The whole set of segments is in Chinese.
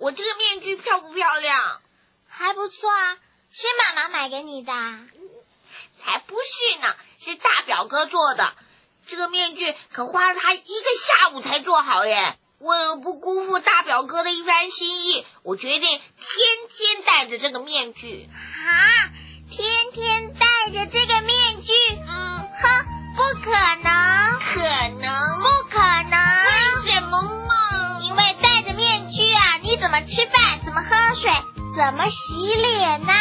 我这个面具漂不漂亮？ 还不错啊，是妈妈买给你的。 才不是呢，是大表哥做的。这个面具可花了他1个下午才做好耶。为了不辜负大表哥的一番心意，我决定天天戴着这个面具。 天天戴着这个面具？不可能。不可能。 为什么嘛？ 因为戴着面具啊，你怎么吃饭，怎么喝水，怎么洗脸呢？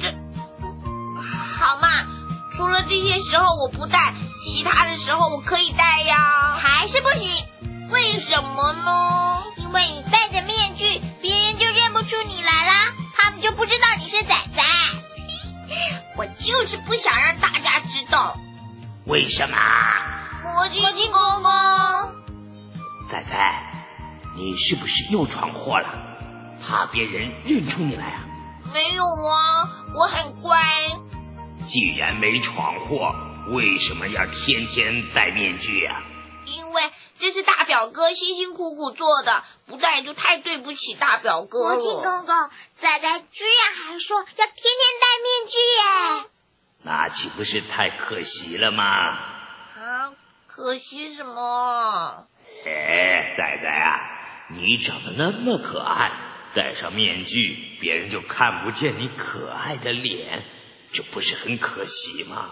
好嘛，除了这些时候我不戴，其他的时候我可以戴呀。 还是不行。 为什么呢？ 因为你戴着面具，别人就认不出你来啦，他们就不知道你是仔仔。 我就是不想让大家知道。 为什么？ 魔镜公公， 仔仔，你是不是又闯祸了？怕别人认出你来啊？ 没有啊，我很乖。 既然没闯祸，为什么要天天戴面具啊？ 因为这是大表哥辛辛苦苦做的，不戴就太对不起大表哥了。 魔镜公公，仔仔居然还说要天天戴面具耶！ 那岂不是太可惜了吗？ 可惜什么？ 仔仔啊，你长得那么可爱，戴上面具，别人就看不见你可爱的脸，这不是很可惜吗？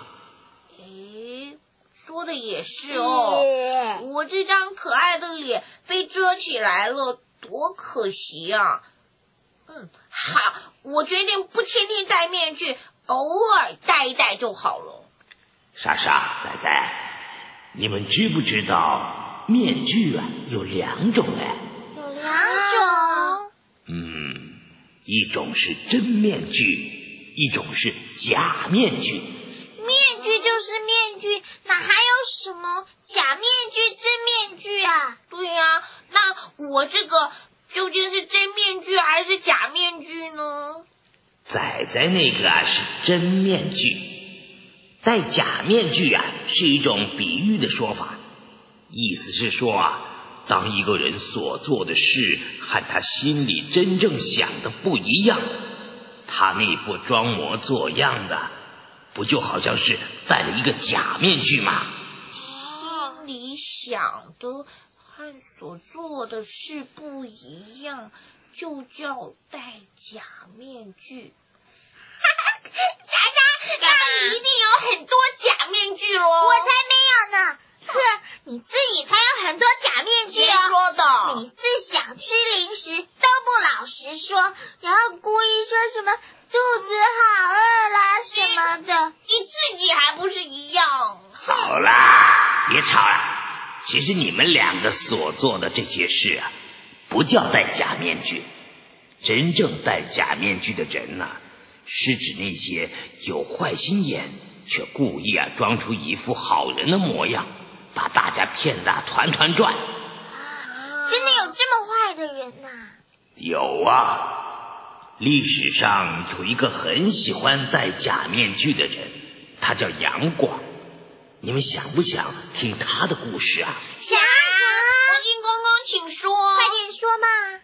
说的也是哦，我这张可爱的脸被遮起来了，多可惜啊！好，我决定不天天戴面具，偶尔戴一戴就好了。 莎莎、仔仔，你们知不知道面具啊有2种哎？ 有2种？ 一种是真面具，一种是假面具。 面具就是面具，哪还有什么假面具、真面具啊？ 对呀，那我这个究竟是真面具还是假面具呢？ 仔仔那个啊是真面具，戴假面具啊是一种比喻的说法，意思是说啊，当一个人所做的事和他心里真正想的不一样，他那副装模作样的，不就好像是戴了一个假面具吗？ 心里想的和所做的事不一样，就叫戴假面具。莎莎，那你一定有很多假面具咯。 我才没有呢，你自己才有很多假面具哦。 谁说的？ 每次想吃零食都不老实说，然后故意说什么肚子好饿啦什么的。 你自己还不是一样？ 好啦，别吵了。其实你们2个所做的这些事啊，不叫戴假面具。真正戴假面具的人呢，是指那些有坏心眼却故意装出一副好人的模样，把大家骗得团团转。 真的有这么坏的人啊？ 有啊，历史上有一个很喜欢戴假面具的人，他叫杨广。你们想不想听他的故事啊？ 想。 魔镜公公请说。 快点说嘛。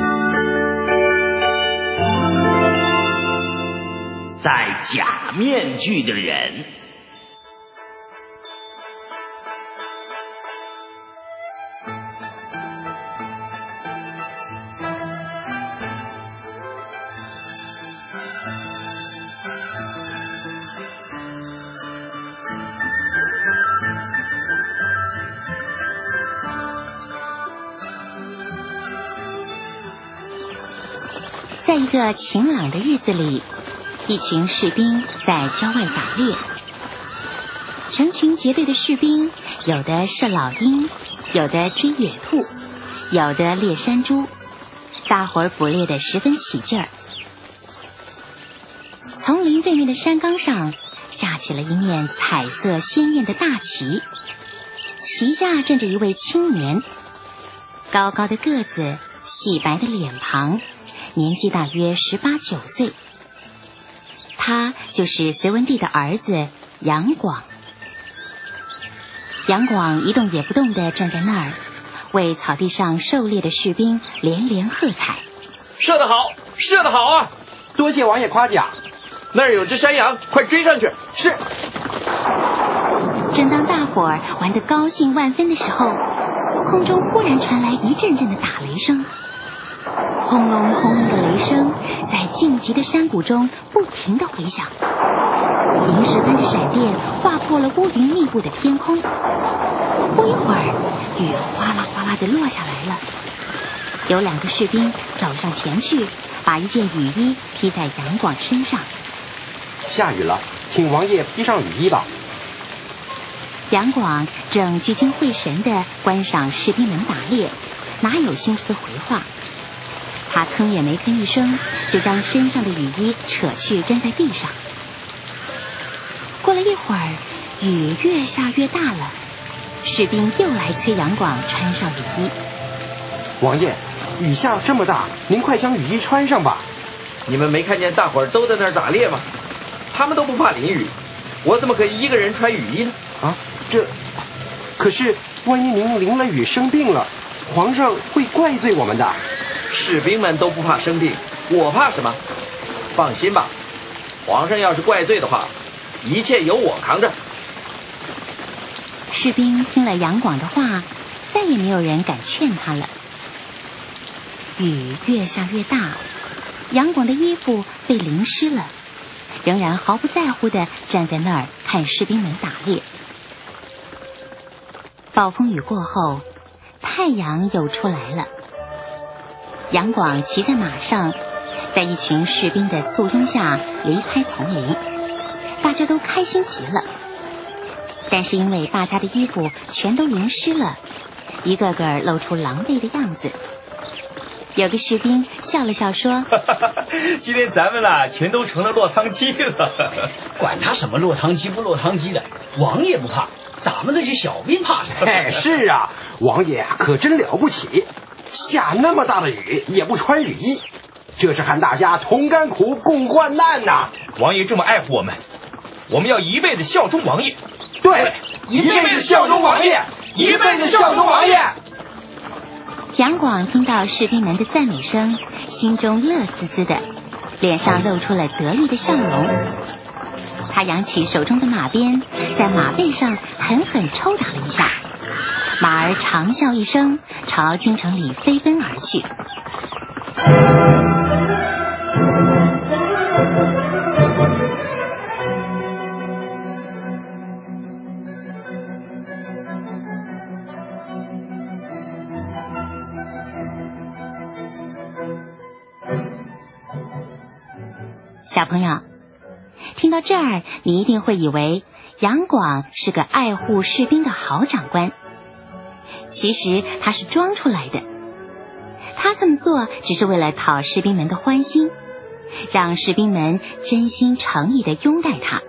戴假面具的人。 在一个晴朗的日子里，一群士兵在郊外打猎。成群结队的士兵，有的射老鹰，有的追野兔，有的猎山猪，大伙儿捕猎得十分起劲儿。丛林对面的山岗上架起了一面彩色鲜艳的大旗，旗下站着一位青年，高高的个子，细白的脸庞，年纪大约18、19岁。他就是隋文帝的儿子杨广。杨广一动也不动地站在那儿，为草地上狩猎的士兵连连喝彩， 射得好，射得好啊！ 多谢王爷夸奖。 那儿有只山羊，快追上去。 是。 正当大伙儿玩得高兴万分的时候，空中忽然传来一阵阵的打雷声，轰隆轰隆的雷声在静极的山谷中不停地回响，萤石般的闪电划破了乌云密布的天空。不一会儿，雨哗啦哗啦地落下来了。有2个士兵走上前去，把一件雨衣披在杨广身上。 下雨了，请王爷披上雨衣吧。 杨广正聚精会神地观赏士兵们打猎，哪有心思回话？他吭也没吭一声，就将身上的雨衣扯去扔在地上。过了一会儿，雨越下越大了，士兵又来催杨广穿上雨衣。 王爷，雨下这么大，您快将雨衣穿上吧。 你们没看见大伙儿都在那儿打猎吗？他们都不怕淋雨，我怎么可以一个人穿雨衣呢？ 啊，可是万一您淋了雨生病了，皇上会怪罪我们的。 士兵们都不怕生病，我怕什么？放心吧，皇上要是怪罪的话，一切由我扛着。 士兵听了杨广的话，再也没有人敢劝他了。雨越下越大，杨广的衣服被淋湿了，仍然毫不在乎地站在那儿看士兵们打猎。暴风雨过后，太阳又出来了。杨广骑在马上，在一群士兵的簇拥下离开丛林，大家都开心极了。但是因为大家的衣服全都淋湿了，一个个露出狼狈的样子。有个士兵笑了笑说： 今天咱们全都成了落汤鸡了。 管他什么落汤鸡不落汤鸡的，王爷不怕，咱们这些小兵怕什么？ 是啊，王爷可真了不起，下那么大的雨也不穿雨衣，这是和大家同甘苦共患难呐。 王爷这么爱护我们，我们要一辈子效忠王爷。 对，一辈子效忠王爷，一辈子效忠王爷。 杨广听到士兵们的赞美声，心中乐滋滋的，脸上露出了得意的笑容。他扬起手中的马鞭，在马背上狠狠抽打了一下，马儿长啸一声，朝京城里飞奔而去。小朋友，听到这儿，你一定会以为杨广是个爱护士兵的好长官。其实他是装出来的，他这么做只是为了讨士兵们的欢心，让士兵们真心诚意地拥戴他。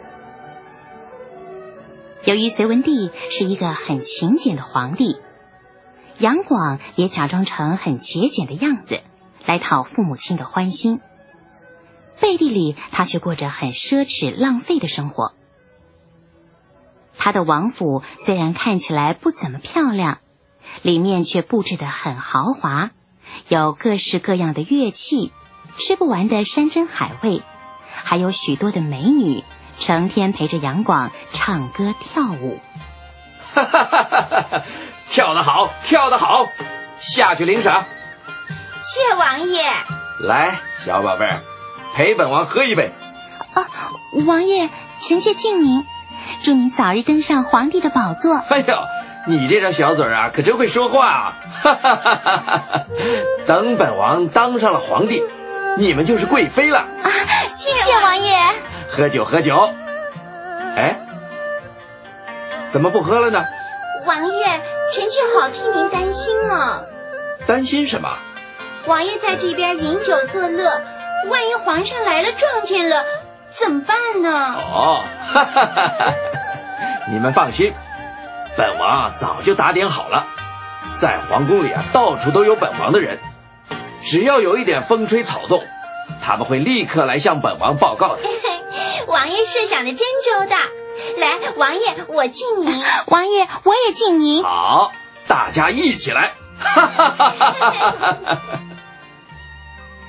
由于隋文帝是一个很勤俭的皇帝，杨广也假装成很节俭的样子，来讨父母亲的欢心。背地里，他却过着很奢侈浪费的生活。他的王府虽然看起来不怎么漂亮，里面却布置得很豪华，有各式各样的乐器，吃不完的山珍海味，还有许多的美女，成天陪着杨广唱歌跳舞。 哈哈哈哈哈！跳得好，跳得好！下去领赏。 谢王爷。 来，小宝贝儿，陪本王喝一杯。 王爷，臣妾敬您，祝您早日登上皇帝的宝座。 哎呦，你这张小嘴啊，可真会说话啊！哈哈哈哈哈！等本王当上了皇帝，你们就是贵妃了。 谢王爷。 喝酒喝酒。哎，怎么不喝了呢？ 王爷，臣妾好替您担心啊。 担心什么？ 王爷在这边饮酒作乐，万一皇上来了撞见了，怎么办呢？ 哦，哈哈哈哈！你们放心，本王早就打点好了，在皇宫里到处都有本王的人，只要有一点风吹草动，他们会立刻来向本王报告的。 王爷设想的真周到。来，王爷，我敬您。 王爷，我也敬您。 好，大家一起来。哈哈哈哈哈！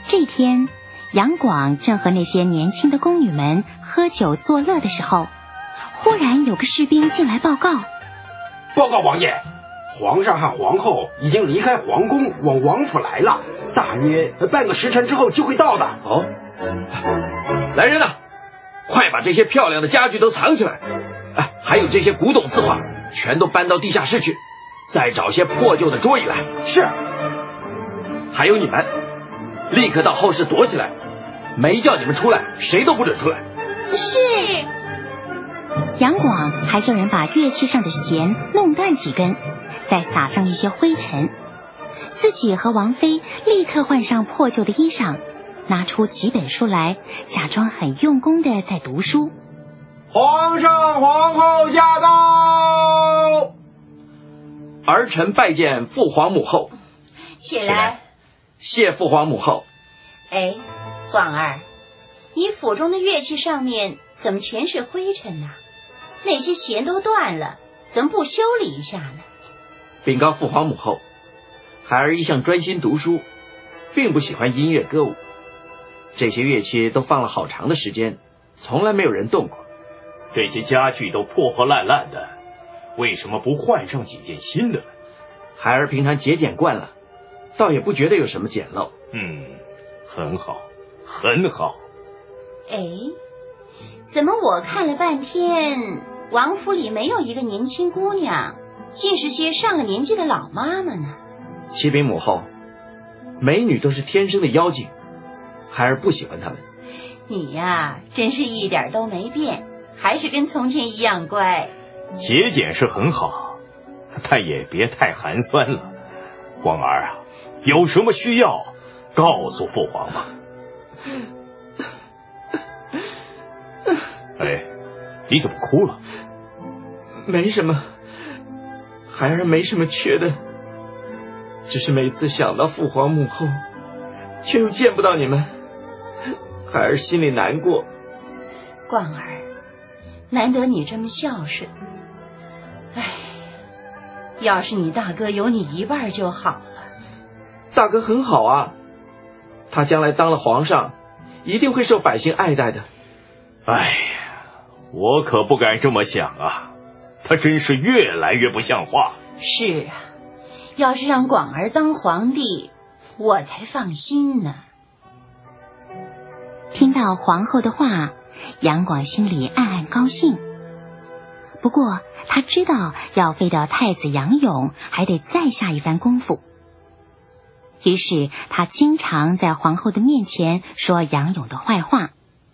这天，杨广正和那些年轻的宫女们喝酒作乐的时候，忽然有个士兵进来报告： 报告王爷，皇上和皇后已经离开皇宫往王府来了，大约半个时辰之后就会到的。 哦，来人呐，快把这些漂亮的家具都藏起来，还有这些古董字画全都搬到地下室去，再找些破旧的桌椅来。 是。 还有你们，立刻到后室躲起来，没叫你们出来，谁都不准出来。 是。 杨广还叫人把乐器上的弦弄断几根，再撒上一些灰尘，自己和王妃立刻换上破旧的衣裳，拿出几本书来，假装很用功的在读书。 皇上皇后驾到！ 儿臣拜见父皇母后。 起来。 谢父皇母后。 哎，广儿，你府中的乐器上面怎么全是灰尘呢？那些弦都断了，怎么不修理一下呢？ 禀告父皇母后，孩儿一向专心读书，并不喜欢音乐歌舞，这些乐器都放了好长的时间，从来没有人动过。 这些家具都破破烂烂的，为什么不换上几件新的？ 孩儿平常节俭惯了，倒也不觉得有什么简陋。 很好，很好。 哎，怎么我看了半天，王府里没有一个年轻姑娘，尽是些上了年纪的老妈妈呢？ 启禀母后，美女都是天生的妖精，孩儿不喜欢她们。 你呀，真是一点都没变，还是跟从前一样乖。 节俭是很好，但也别太寒酸了。广儿啊，有什么需要告诉父皇吧。哎，你怎么哭了？ 没什么，孩儿没什么缺的，只是每次想到父皇母后，却又见不到你们，孩儿心里难过。 广儿，难得你这么孝顺，哎，要是你大哥有你一半就好了。 大哥很好啊，他将来当了皇上，一定会受百姓爱戴的。 哎呀，我可不敢这么想啊，他真是越来越不像话。 是啊，要是让广儿当皇帝，我才放心呢。 听到皇后的话，杨广心里暗暗高兴。不过他知道要废掉太子杨勇，还得再下一番功夫。于是他经常在皇后的面前说杨勇的坏话。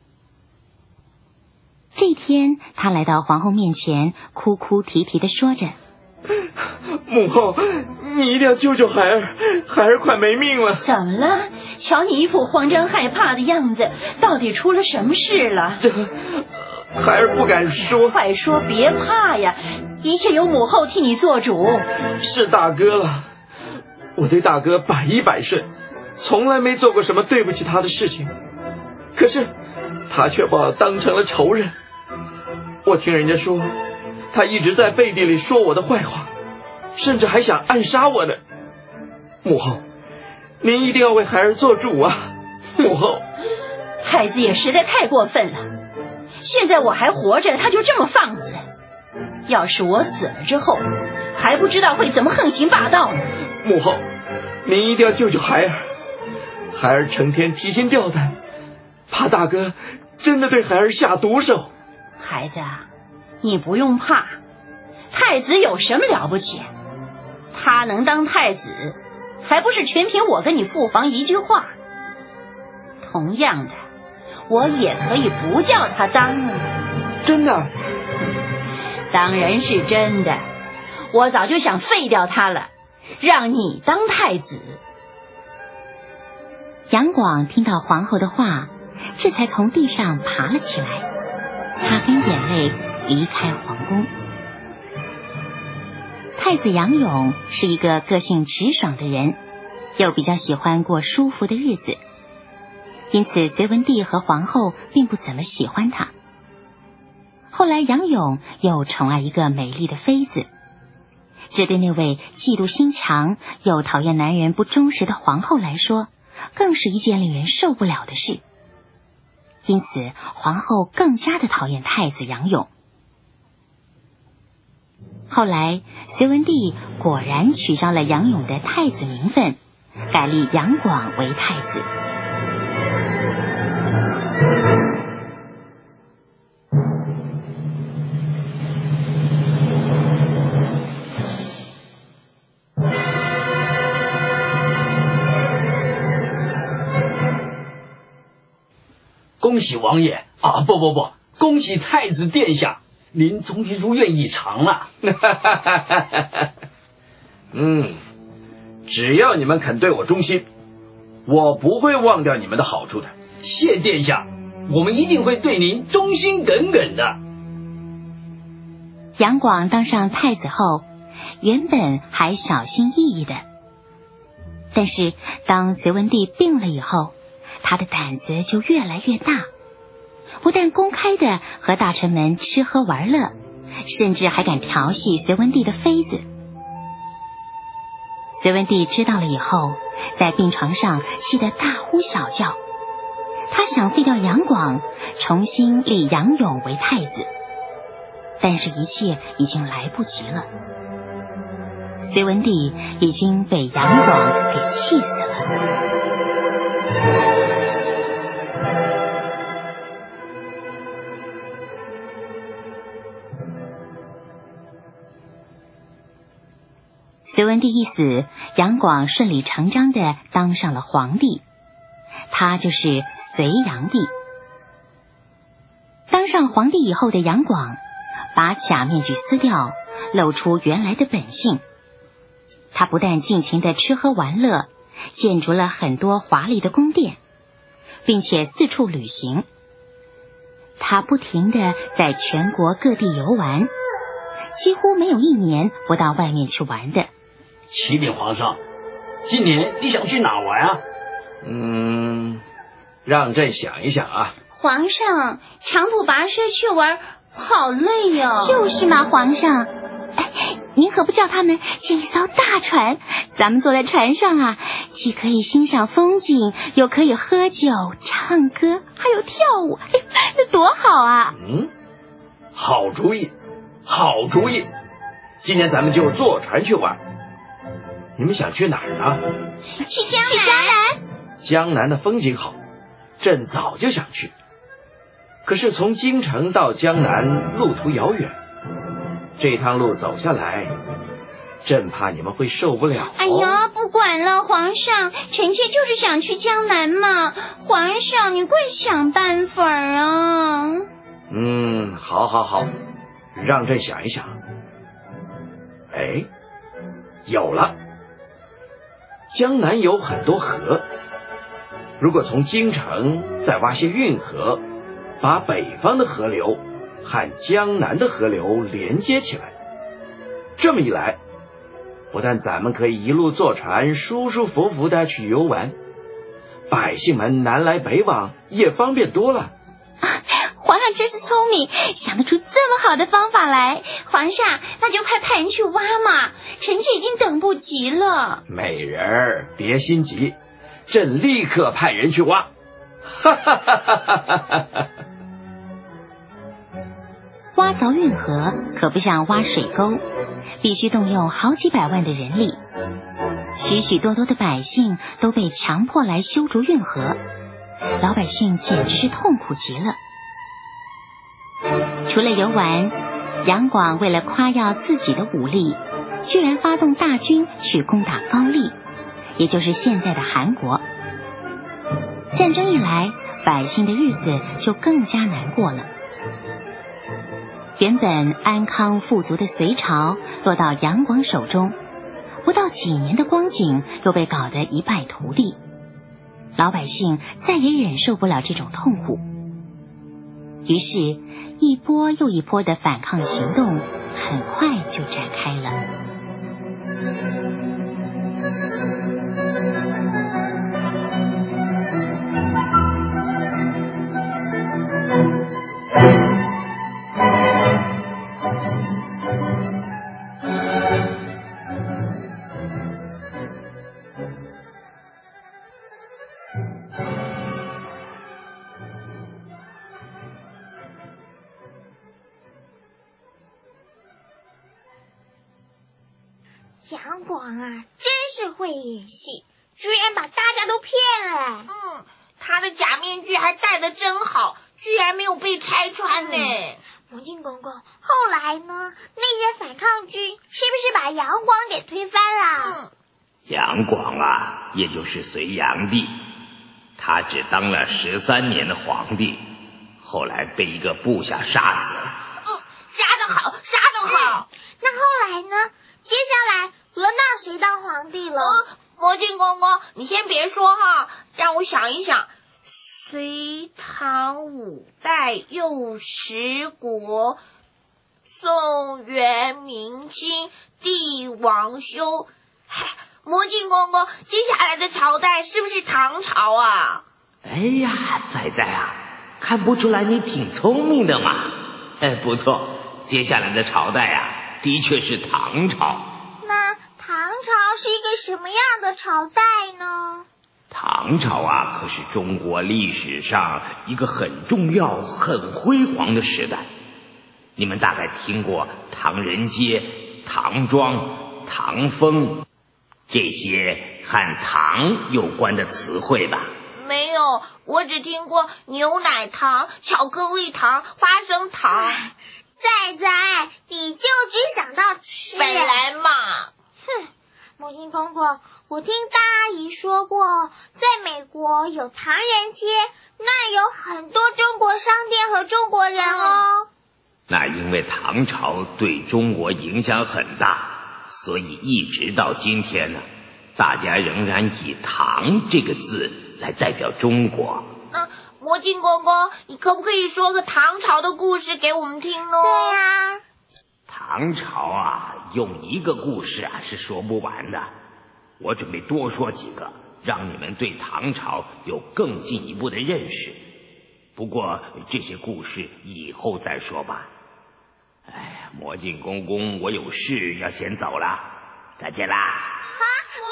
这天，他来到皇后面前，哭哭啼啼地说着： 母后，你一定要救救孩儿，孩儿快没命了。 怎么了？瞧你一副慌张害怕的样子，到底出了什么事了？ 孩儿不敢说。 快说，别怕呀，一切由母后替你做主。 是大哥了，我对大哥百依百顺，从来没做过什么对不起他的事情，可是他却把我当成了仇人。我听人家说，他一直在背地里说我的坏话，甚至还想暗杀我呢。母后，您一定要为孩儿做主啊！母后， 太子也实在太过分了，现在我还活着，他就这么放肆。要是我死了之后，还不知道会怎么横行霸道呢。 母后，您一定要救救孩儿，孩儿成天提心吊胆，怕大哥真的对孩儿下毒手。 孩子啊，你不用怕，太子有什么了不起？他能当太子，还不是全凭我跟你父皇一句话？同样的，我也可以不叫他当啊。 真的？ 当然是真的，我早就想废掉他了，让你当太子。 杨广听到皇后的话，这才从地上爬了起来，擦干眼泪离开皇宫。太子杨勇是一个个性直爽的人，又比较喜欢过舒服的日子，因此隋文帝和皇后并不怎么喜欢他。后来杨勇又宠爱一个美丽的妃子，这对那位嫉妒心强又讨厌男人不忠实的皇后来说， 更是一件令人受不了的事。因此，皇后更加的讨厌太子杨勇。后来，隋文帝果然取消了杨勇的太子名分，改立杨广为太子。 恭喜王爷啊！不，恭喜太子殿下，您终于如愿以偿了。 只要你们肯对我忠心，我不会忘掉你们的好处的。 谢殿下，我们一定会对您忠心耿耿的。 杨广当上太子后，原本还小心翼翼的，但是当隋文帝病了以后，他的胆子就越来越大，不但公开的和大臣们吃喝玩乐，甚至还敢调戏隋文帝的妃子。隋文帝知道了以后，在病床上气得大呼小叫，他想废掉杨广，重新立杨勇为太子，但是一切已经来不及了。隋文帝已经被杨广给气死了。隋文帝一死，杨广顺理成章地当上了皇帝，他就是隋炀帝。当上皇帝以后的杨广，把假面具撕掉，露出原来的本性。他不但尽情地吃喝玩乐，建筑了很多华丽的宫殿，并且四处旅行。他不停地在全国各地游玩，几乎没有一年不到外面去玩的。 启禀皇上，今年你想去哪玩啊？ 让朕想一想啊。 皇上，长途跋涉去玩好累呀。 就是嘛，皇上。您何不叫他们建一艘大船，咱们坐在船上啊，既可以欣赏风景，又可以喝酒唱歌还有跳舞，那多好啊。 好主意，好主意，今年咱们就坐船去玩。你们想去哪儿呢？ 去江南。 江南的风景好，朕早就想去，可是从京城到江南路途遥远，这趟路走下来，朕怕你们会受不了。 哎呀，不管了，皇上，臣妾就是想去江南嘛。皇上，你快想办法啊。 好，让朕想一想。有了，江南有很多河，如果从京城再挖些运河，把北方的河流和江南的河流连接起来，这么一来，不但咱们可以一路坐船舒舒服服的去游玩，百姓们南来北往也方便多了。 皇上真是聪明，想得出这么好的方法来。皇上，那就快派人去挖嘛，臣妾已经等不及了。 美人儿，别心急，朕立刻派人去挖。 挖凿运河可不像挖水沟，必须动用好几百万的人力，许许多多的百姓都被强迫来修筑运河，老百姓简直是痛苦极了。除了游玩，杨广为了夸耀自己的武力，居然发动大军去攻打高丽，也就是现在的韩国。战争一来，百姓的日子就更加难过了。原本安康富足的隋朝落到杨广手中，不到几年的光景又被搞得一败涂地，老百姓再也忍受不了这种痛苦，于是一波又一波的反抗行动很快就展开了。 广啊，真是会演戏，居然把大家都骗了。 他的假面具还戴得真好，居然没有被拆穿呢。 魔镜公公，后来呢？那些反抗军是不是把杨广给推翻了？ 杨广啊，也就是隋炀帝，他只当了13年的皇帝，后来被一个部下杀死了。 杀得好，杀得好。 那后来呢？接下来轮到谁当皇帝了？ 魔镜公公，你先别说哈，让我想一想。隋唐五代又十国，宋元明清帝王修。魔镜公公，接下来的朝代是不是唐朝啊？ 哎呀，仔仔啊，看不出来你挺聪明的嘛。不错，接下来的朝代啊，的确是唐朝。 那唐朝是一个什么样的朝代呢？ 唐朝啊，可是中国历史上一个很重要、很辉煌的时代。你们大概听过唐人街、唐庄、唐风这些和糖有关的词汇吧？ 没有，我只听过牛奶糖、巧克力糖、花生糖。 仔仔，你就只想到吃。 本来嘛。 魔镜公公，我听大阿姨说过，在美国有唐人街，那有很多中国商店和中国人哦。 那因为唐朝对中国影响很大，所以一直到今天呢，大家仍然以唐这个字来代表中国。 魔镜公公，你可不可以说个唐朝的故事给我们听呢？ 对呀。 唐朝啊，用一个故事啊是说不完的，我准备多说几个，让你们对唐朝有更进一步的认识。不过这些故事以后再说吧。魔镜公公，我有事要先走了，再见啦。 魔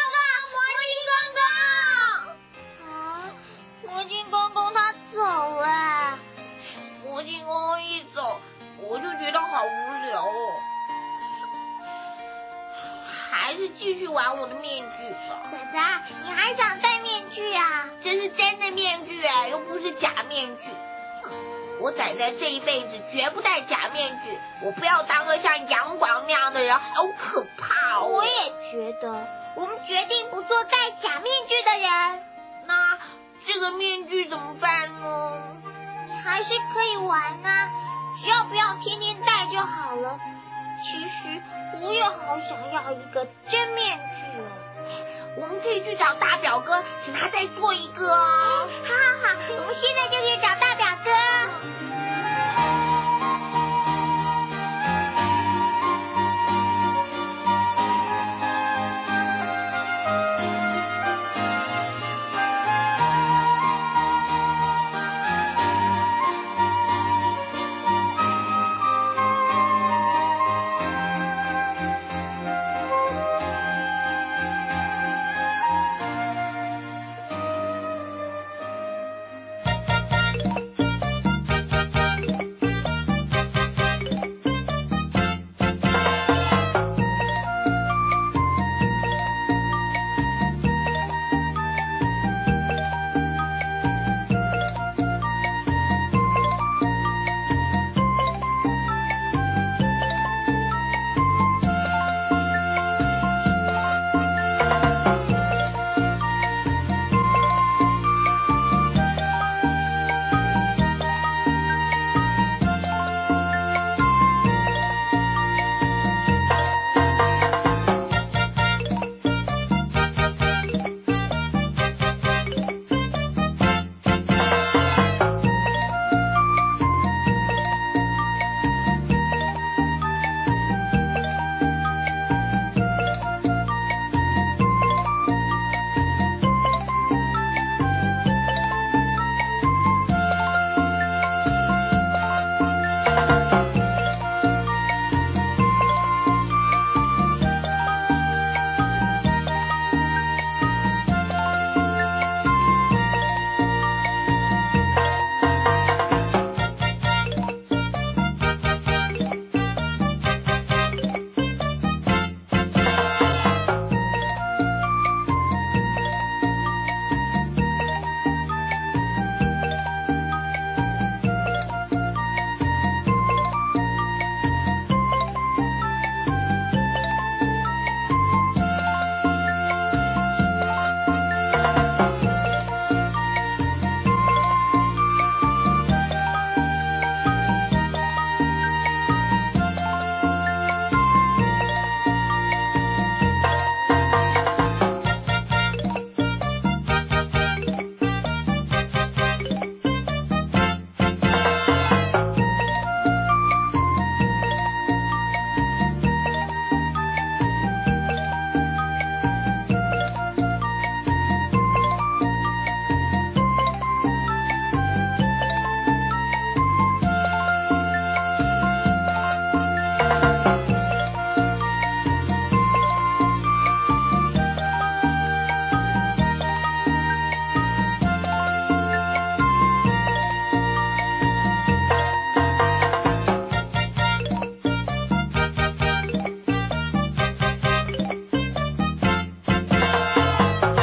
镜公公他走了。 魔镜公公一走，我就觉得好无聊哦。还是继续玩我的面具吧。 仔仔，你还想戴面具啊？ 这是真的面具又不是假面具。我仔仔这一辈子绝不戴假面具，我不要当个像杨广那样的人，好可怕哦。 我也觉得，我们决定不做戴假面具的人。 那这个面具怎么办呢？ 你还是可以玩啊，只要不要天天戴就好了。其实我也好想要一个真面具哦。 我们可以去找大表哥，请他再做一个哦。